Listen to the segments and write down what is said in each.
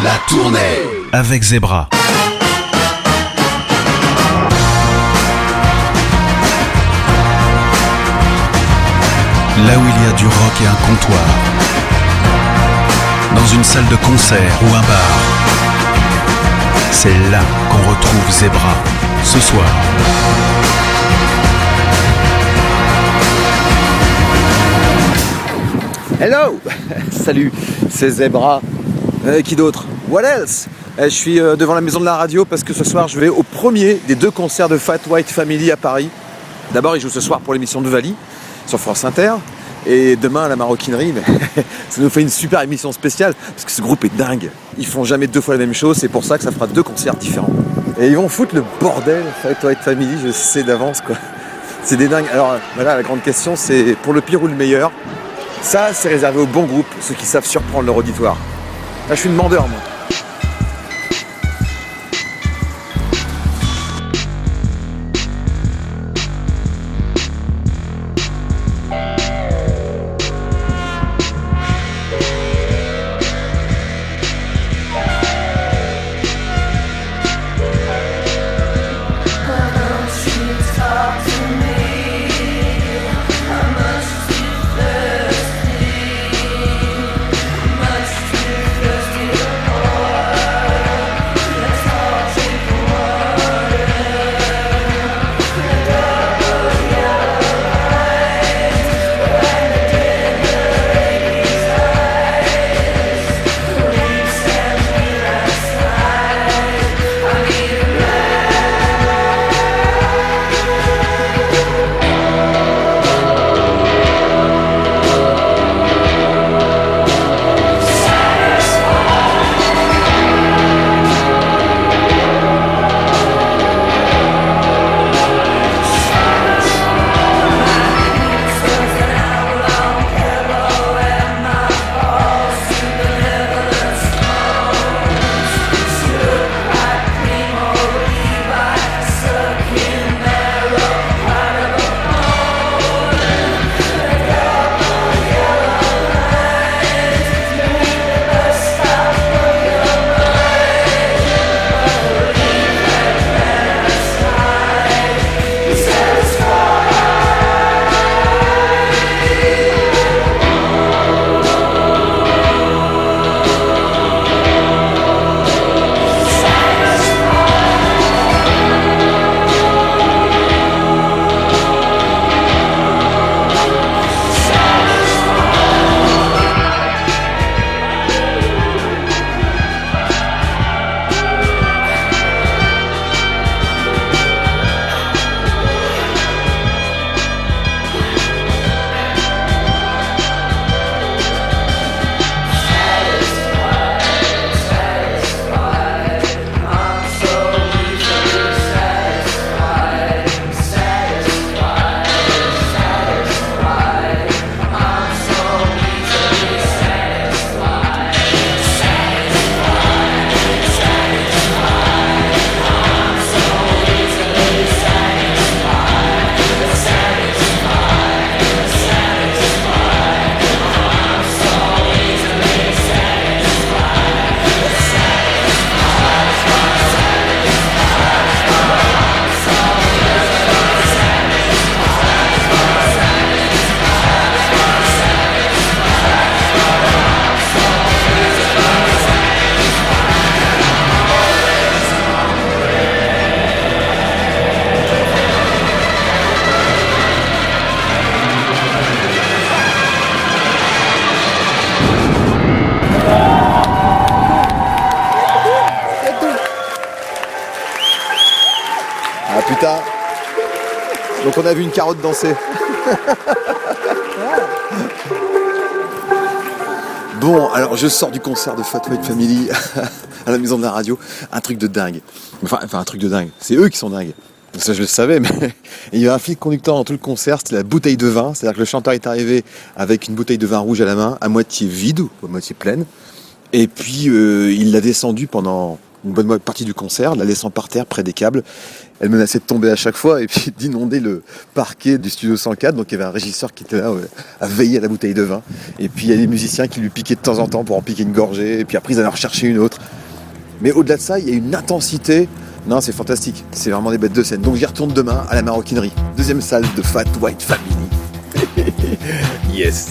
La tournée avec Zebra. Là où il y a du rock et un comptoir, dans une salle de concert ou un bar, c'est là qu'on retrouve Zebra ce soir. Hello. Salut, c'est Zebra. Qui d'autre? What else? Je suis devant la maison de la radio parce que ce soir je vais au premier des 2 concerts de Fat White Family à Paris. D'abord ils jouent ce soir pour l'émission de Vali sur France Inter. Et demain à la Maroquinerie, mais ça nous fait une super émission spéciale parce que ce groupe est dingue. Ils font jamais 2 fois la même chose, c'est pour ça que ça fera 2 concerts différents. Et ils vont foutre le bordel, Fat White Family, je sais d'avance quoi. C'est des dingues. Alors voilà, la grande question c'est pour le pire ou le meilleur. Ça c'est réservé aux bons groupes, ceux qui savent surprendre leur auditoire. Là je suis demandeur moi. Putain. Donc on a vu une carotte danser. Bon, alors je sors du concert de Fat White Family à la maison de la radio. Un truc de dingue. Enfin un truc de dingue. C'est eux qui sont dingues. Ça je le savais, mais il y a un fil conducteur dans tout le concert, c'était la bouteille de vin. C'est-à-dire que le chanteur est arrivé avec une bouteille de vin rouge à la main, à moitié vide ou à moitié pleine. Et puis il l'a descendu pendant une bonne partie du concert, la laissant par terre près des câbles. Elle menaçait de tomber à chaque fois et puis d'inonder le parquet du studio 104. Donc il y avait un régisseur qui était là à veiller à la bouteille de vin. Et puis il y a des musiciens qui lui piquaient de temps en temps pour en piquer une gorgée. Et puis après ils allaient en rechercher une autre. Mais au-delà de ça, il y a une intensité. Non, c'est fantastique. C'est vraiment des bêtes de scène. Donc j'y retourne demain à la Maroquinerie. Deuxième salle de Fat White Family. Yes.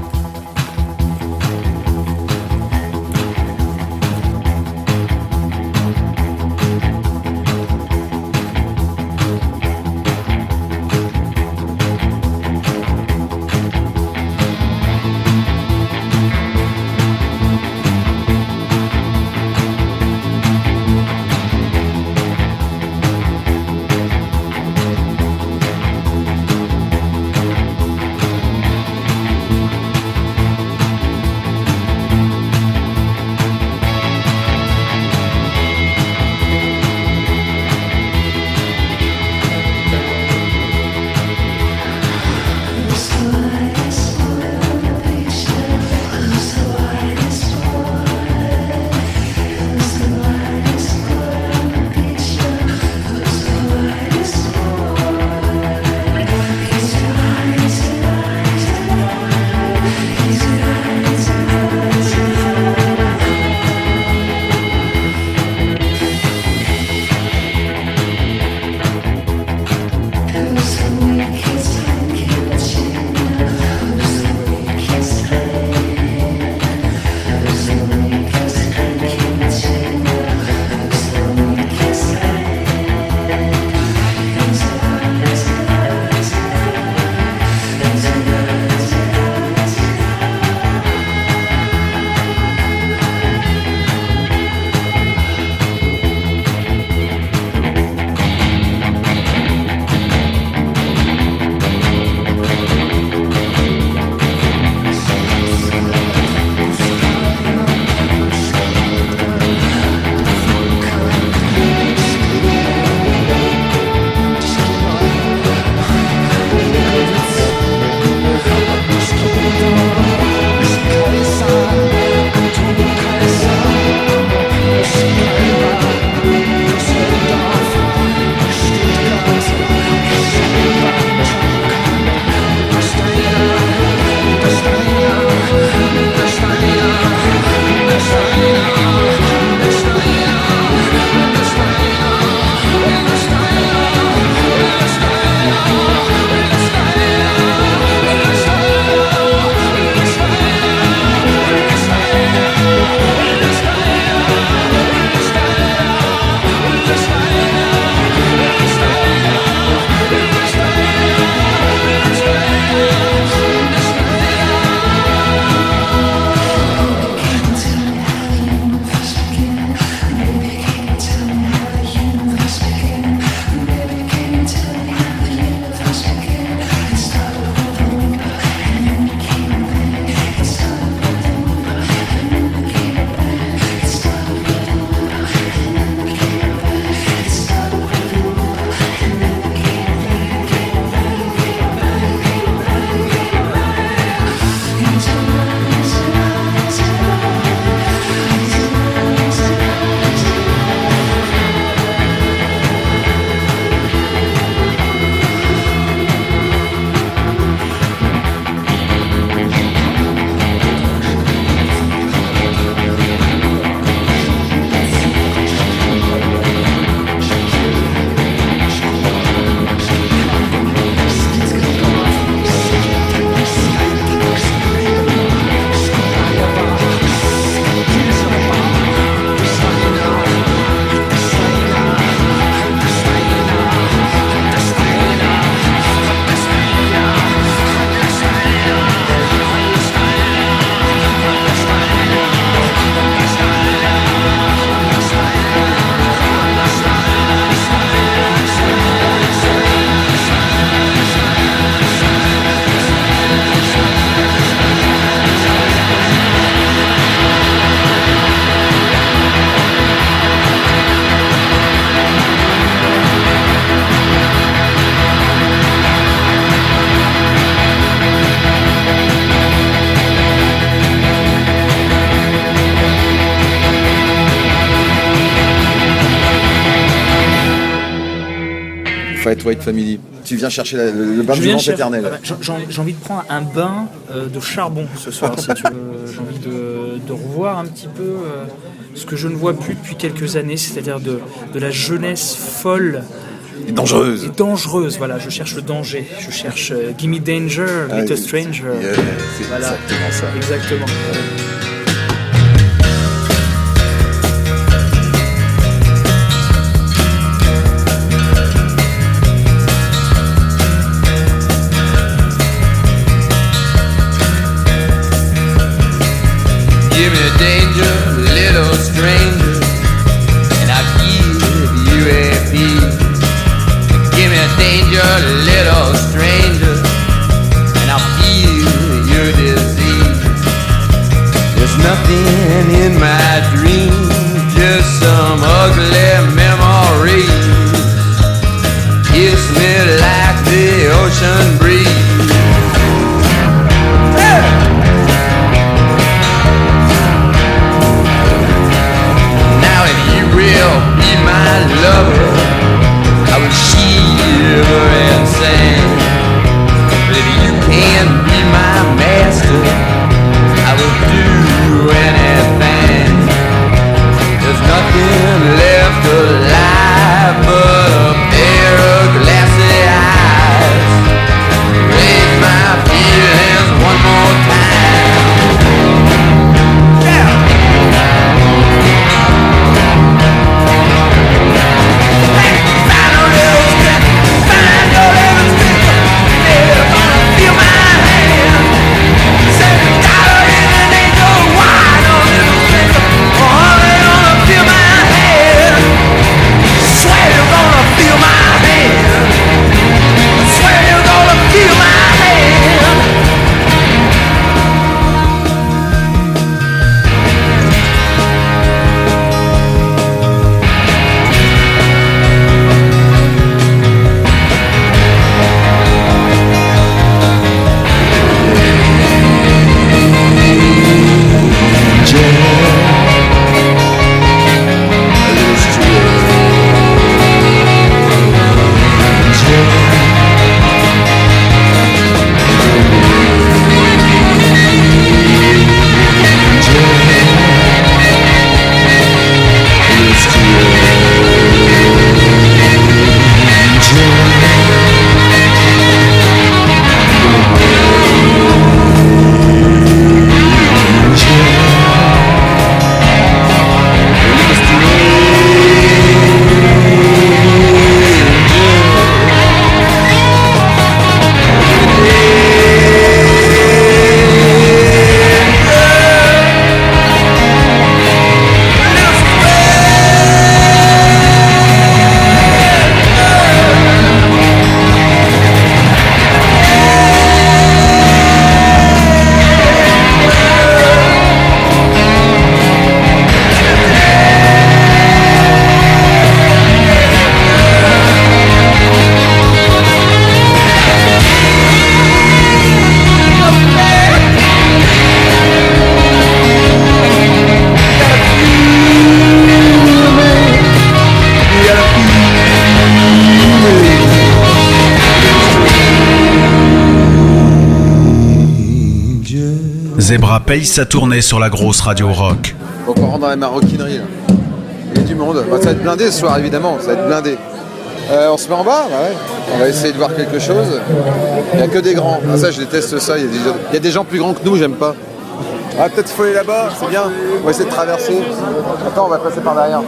Fat White Family. Tu viens chercher le bain du vent éternel. J'ai envie de prendre un bain de charbon ce soir, si tu veux. J'ai envie de revoir un petit peu ce que je ne vois plus depuis quelques années, c'est-à-dire de la jeunesse folle. Et dangereuse. Et dangereuse, voilà, je cherche le danger, je cherche Gimme Danger, Little Stranger. C'est Voilà. exactement ça. Exactement. Give me danger, little stranger, and I'll give you a peace. Give me danger, little stranger, and I'll feel your disease. There's nothing in my dream, just some ugly memories. Kiss me like the ocean breeze. Will be my lover, I will shiver and sing. But if you can be my master, I will do anything. There's nothing left alive but a pair of glassy eyes. Raise my feelings one more time. Yeah. Zebra paye sa tournée sur la grosse radio rock. Donc on rentre dans la maroquinerie là. Il y a du monde. Bah, ça va être blindé ce soir évidemment, ça va être blindé. On se met en bas, bah ouais. On va essayer de voir quelque chose. Il n'y a que des grands. Ah, ça je déteste ça, il y a des gens plus grands que nous, j'aime pas. Ah peut-être qu'il faut aller là-bas, c'est bien. On va essayer de traverser. Attends, on va passer par derrière.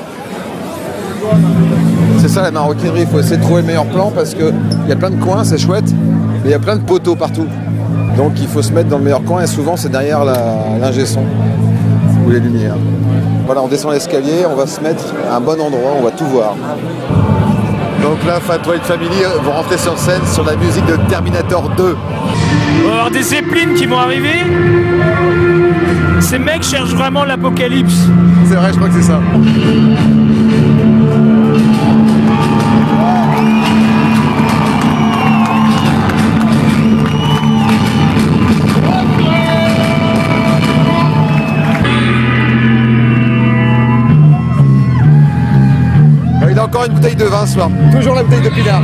C'est ça la maroquinerie, il faut essayer de trouver le meilleur plan parce qu'il y a plein de coins, c'est chouette, mais il y a plein de poteaux partout. Donc il faut se mettre dans le meilleur coin et souvent c'est derrière l'ingé son ou les lumières. Voilà, on descend l'escalier, on va se mettre à un bon endroit, on va tout voir. Donc là, Fat White Family vont rentrer sur scène sur la musique de Terminator 2. On va avoir des Zeppelin qui vont arriver. Ces mecs cherchent vraiment l'apocalypse. C'est vrai, je crois que c'est ça. Il a encore une bouteille de vin ce soir. Toujours la bouteille de Pinard.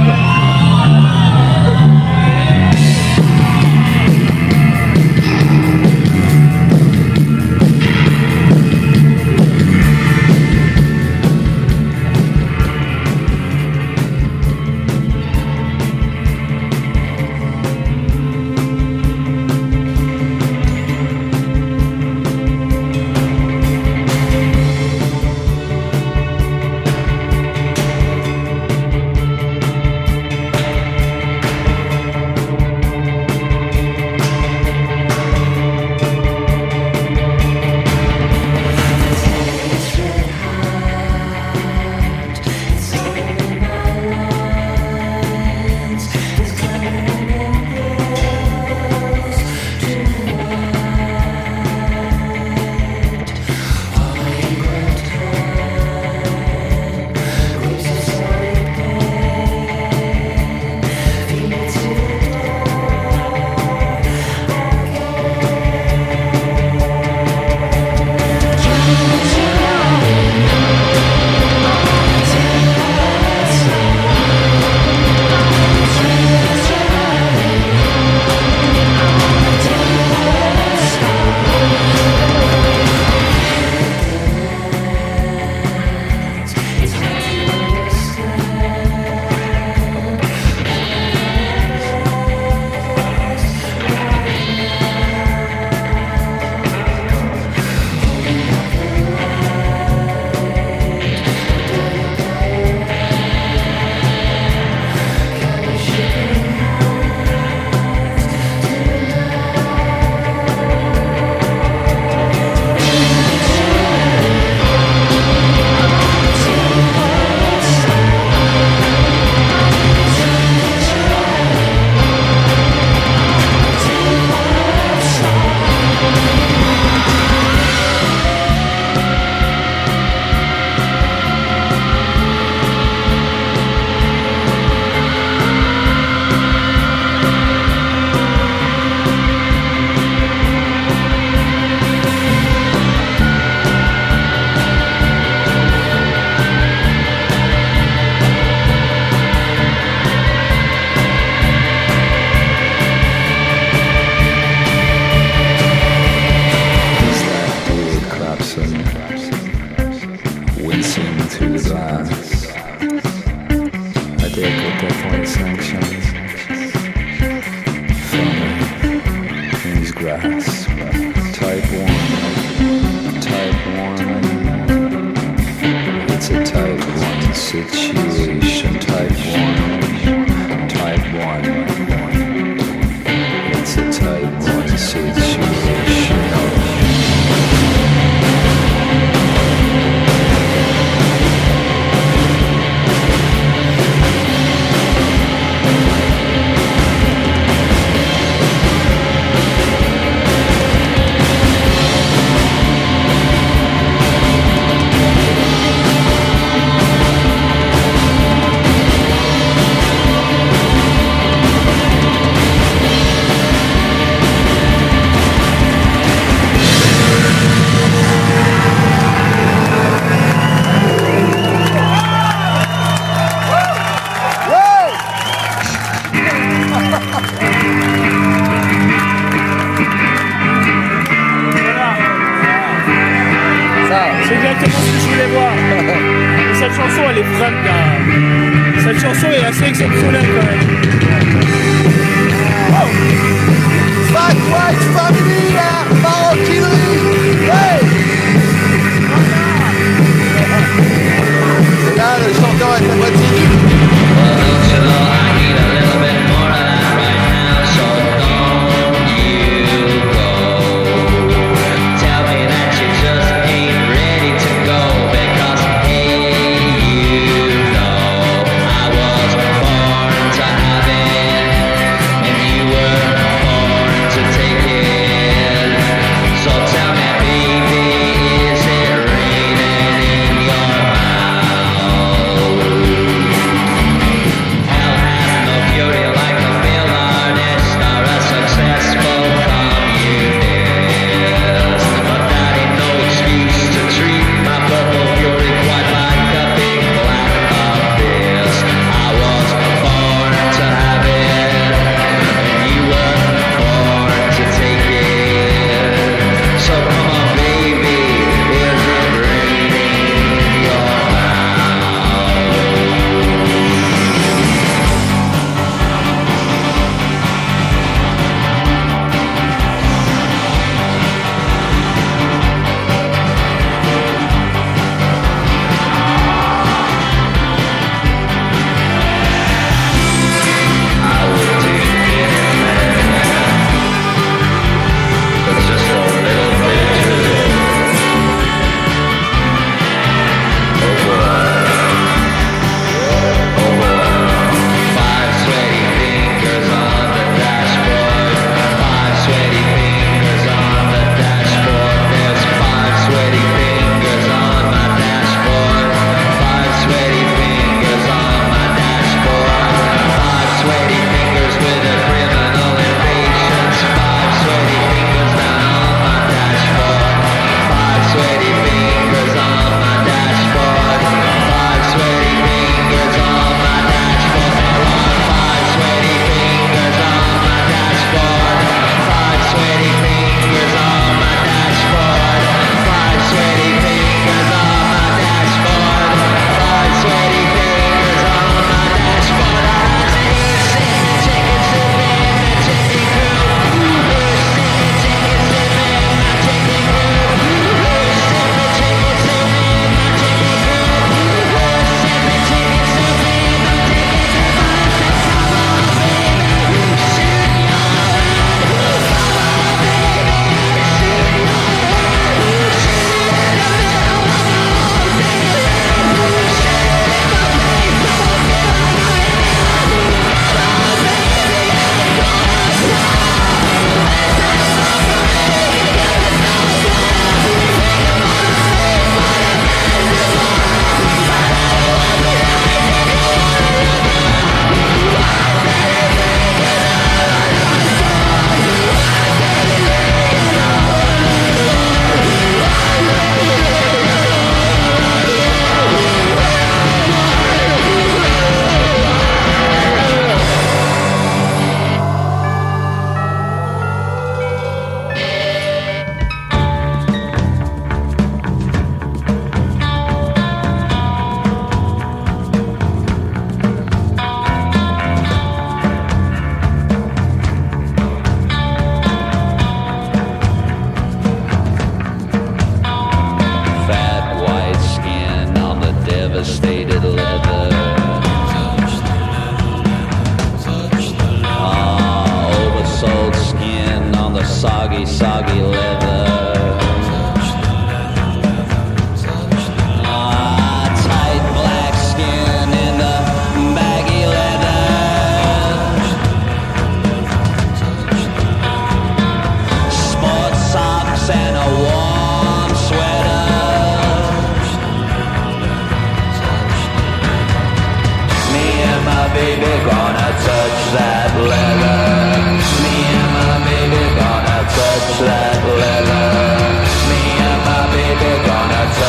Association type 1. Type 1. It's a type 1 situation. C'est exactement ce que je voulais voir. Et cette chanson, elle est vraiment bien. Cette chanson est assez exceptionnelle quand même. Fat White Family à Maroquinerie. Hey! Et là, le chanteur avec la boîte. Tell me, baby.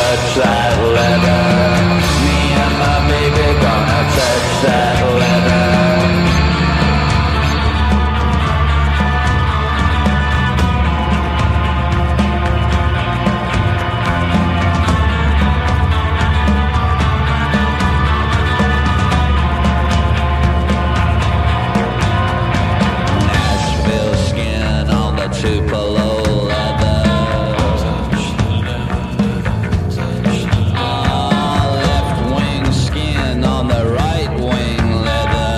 touch that leather. Me and my baby gonna touch that leather. Tupelo leather. Left wing skin on the right wing leather.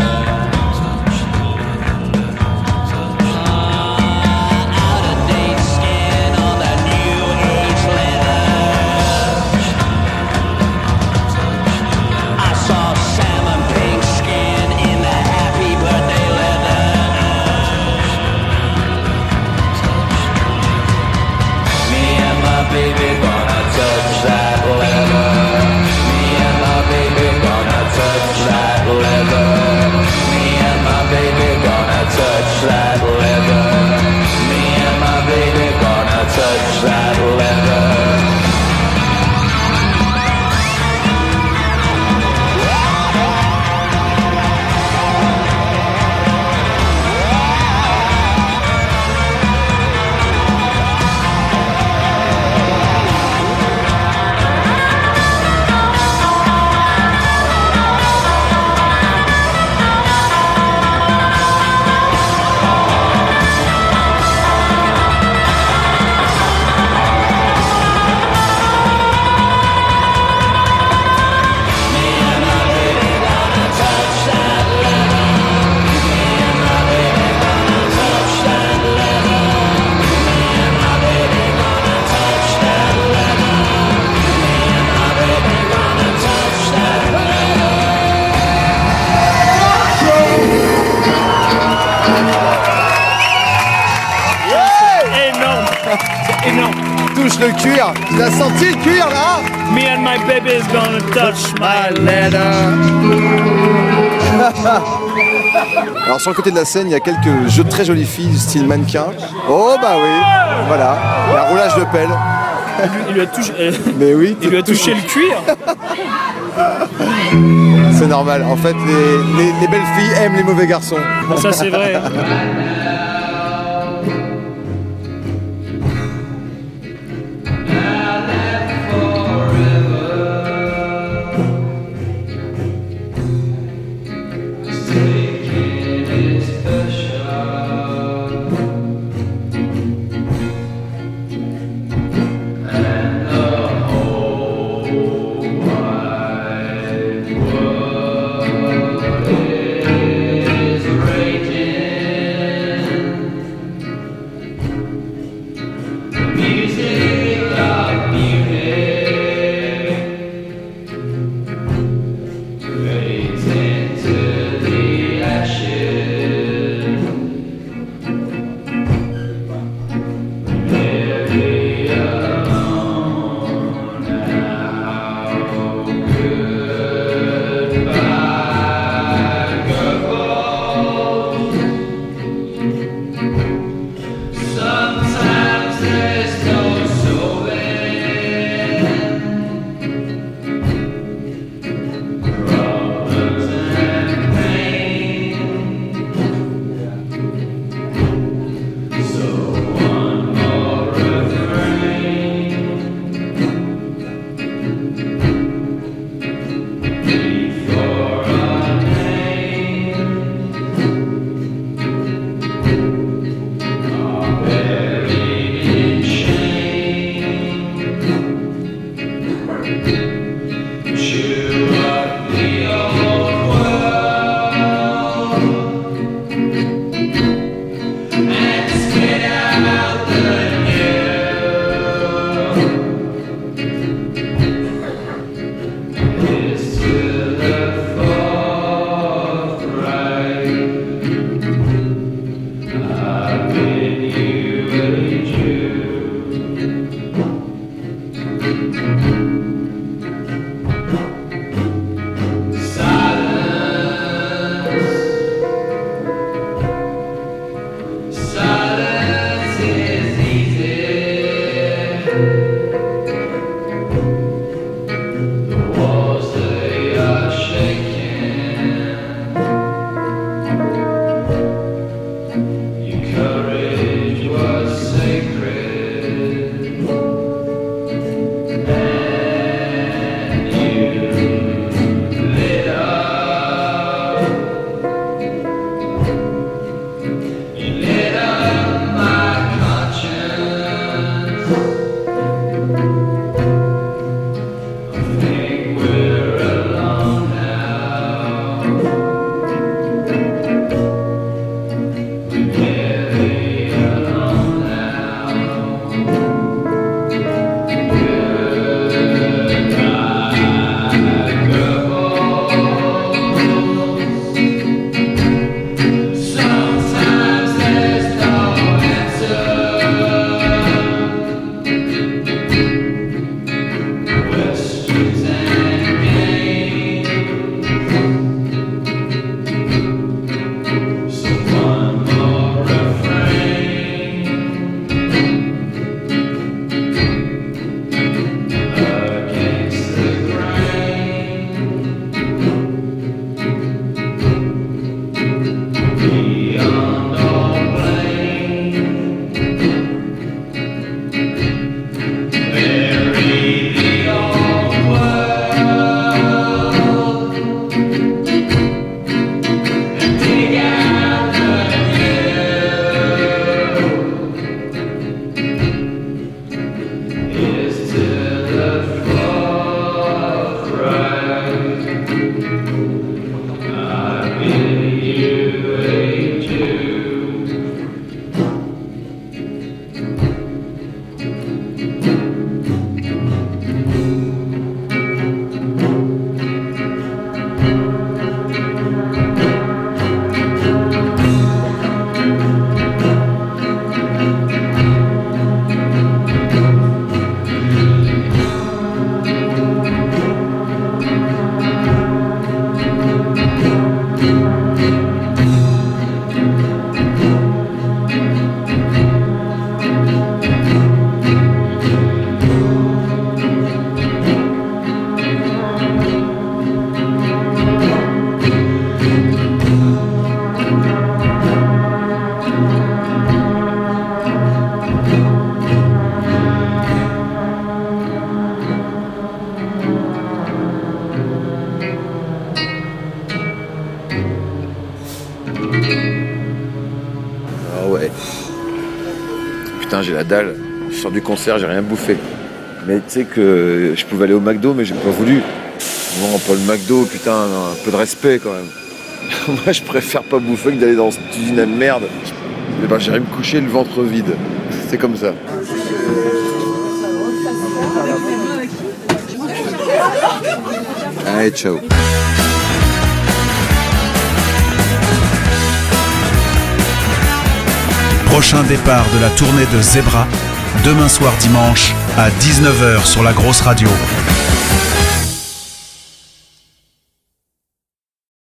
Out of date skin on the new age leather. I saw salmon pink skin in the happy birthday leather. Baby gonna touch that leather. Me and my baby gonna touch that leather. Me and my baby gonna touch that leather. Me and my baby gonna touch that leather. Touche le cuir. Tu as senti le cuir là? Me and my baby is gonna touch my leather. Alors sur le côté de la scène, il y a quelques très jolies filles style mannequin. Oh bah oui, voilà, il y a un roulage de pelle. Il lui a touché, Mais oui, il lui a touché le cuir. C'est normal. En fait, les belles filles aiment les mauvais garçons. Ça c'est vrai. putain, j'ai la dalle. Je sors du concert, j'ai rien bouffé. Mais tu sais que je pouvais aller au McDo, mais j'ai pas voulu. Bon, pas le McDo, putain, un peu de respect quand même. Moi, je préfère pas bouffer que d'aller dans cette usine à merde. Et ben, j'irai me coucher le ventre vide. C'est comme ça. Allez, ciao. Prochain départ de la tournée de Zebra, demain soir dimanche à 19h sur la grosse radio.